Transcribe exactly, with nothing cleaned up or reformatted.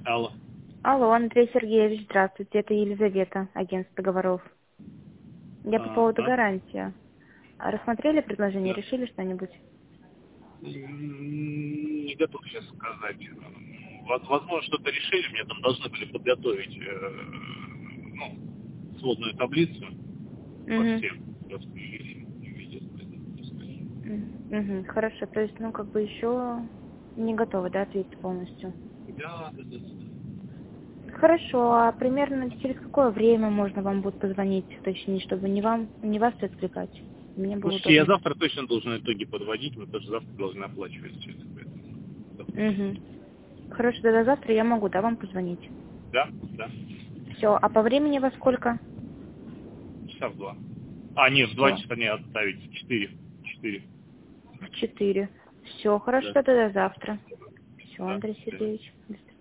Алло. Алло, Андрей Сергеевич, здравствуйте. Это Елизавета, агентство договоров. Я по А, поводу да? гарантии. А Рассмотрели предложение, Да. решили что-нибудь? М, Не готов сейчас сказать. Воз- Возможно, что-то решили, мне там должны были подготовить э, ну, сводную таблицу по Угу. всем распределениям. Не видел, поэтому не скажу. Угу. Хорошо, то есть, ну, как бы еще не готовы, да, ответить полностью? Да, да, да, да. Хорошо, а примерно через какое время можно вам будет позвонить, уточнить, чтобы не вам, не вас отвлекать? Мне было Слушайте, я удобно. завтра точно должен итоги подводить, мы тоже завтра должны оплачивать все это. Поэтому завтра Угу. точно. Хорошо, тогда завтра я могу, да, вам позвонить? Да, да. Все, а по времени во сколько? Часа в два. А, нет, в два Все. часа не отставить, в четыре. Четыре. В четыре. Все, хорошо, Да. тогда завтра. Все, Да. Андрей Всё. Сергеевич. До свидания.